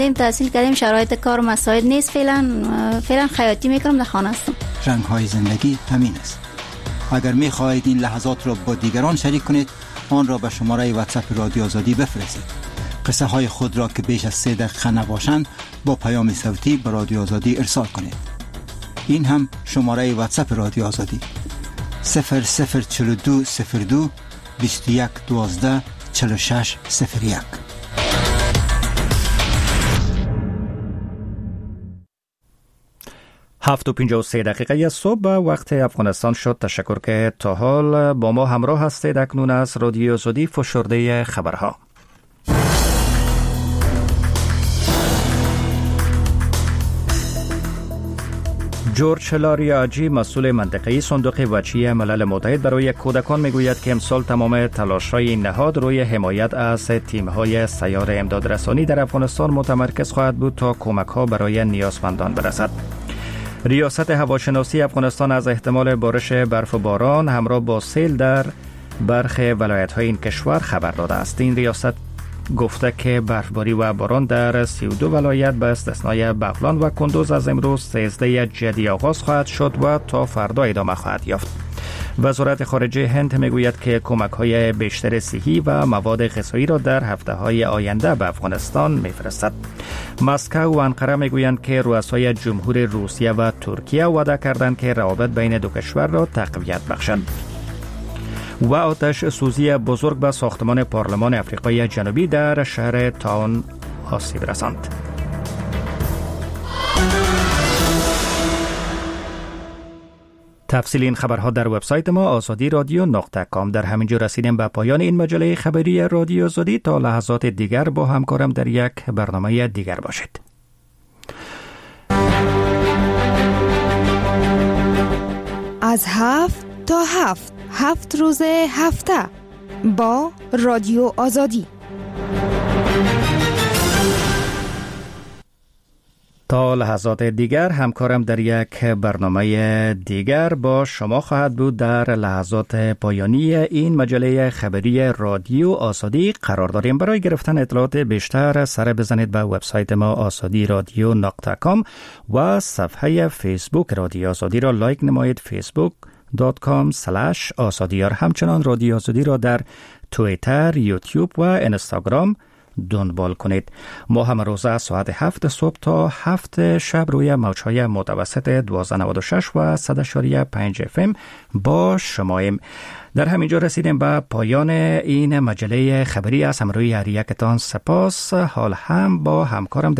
تحصیل کردیم، شرایط کار مساعد نیست. فعلا خیاطی میکنم، در خانه هستم. رنگ های زندگی همین است. اگر می خواهید این لحظات را با دیگران شریک کنید، آن را به شماره واتساپ رادیو آزادی بفرستید. قصه های خود را که بیش از 3 دقیقه نباشند با پیام صوتی به رادیو آزادی ارسال کنید. این هم شماره واتساپ رادیو آزادی 004202 21 12 46 01. هفت و 53 دقیقه صبح وقت افغانستان شد. تشکر که تا حال با ما همراه هستید. اکنون از رادیو آزادی فشرده خبرها. جورج لاریاجی مسئول منطقه‌ای صندوق وجهی ملل متحد برای کودکان میگوید که امسال تمام تلاش‌های این نهاد روی حمایت از تیم‌های سیار امدادرسانی در افغانستان متمرکز خواهد بود تا کمک‌ها برای نیازمندان برسد. ریاست هواشناسی افغانستان از احتمال بارش برف و باران همراه با سیل در برخی ولایت‌های این کشور خبر داده است. این ریاست گفته که برفباری و باران در 32 ولایت به استثنای بغلان و کندوز از امروز 13 جدی آغاز خواهد شد و تا فردا ادامه خواهد یافت. وزارت خارجه هند میگوید که کمک‌های بیشتر صحی و مواد غذایی را در هفته‌های آینده به افغانستان می‌فرستد. مسکو و انقره میگویند که رؤسای جمهور روسیه و ترکیه وعده کردند که روابط بین دو کشور را تقویت بخشند. و آتش سوزی بزرگ به ساختمان پارلمان آفریقای جنوبی در شهر تاون آسیب رساند. تفصیل این خبرها در وبسایت ما azadi.radio.com. در همین جا رسیدیم به پایان این مجله خبری رادیو آزادی. تا لحظات دیگر با همکارم در یک برنامه دیگر باشید. از 7 تا 7 روز هفته با رادیو آزادی. تا لحظات دیگر همکارم در یک برنامه دیگر با شما خواهد بود. در لحظات پایانی این مجله خبری رادیو آزادی قرار داریم. برای گرفتن اطلاعات بیشتر سر بزنید به وبسایت ما azadi.radio.com و صفحه فیسبوک رادیو آزادی را لایک نمایید. facebook.com/azadi. همچنان رادیو آزادی را در توییتر، یوتیوب و اینستاگرام دنبال کنید. ما هم روزه ساعت 7 صبح تا 7 شب روی موجهای متوسط 1296 و 100.5 FM با شماییم. در همینجا رسیدیم به پایان این مجله خبری. از همراهی هر یکتان سپاس. حال هم با همکارم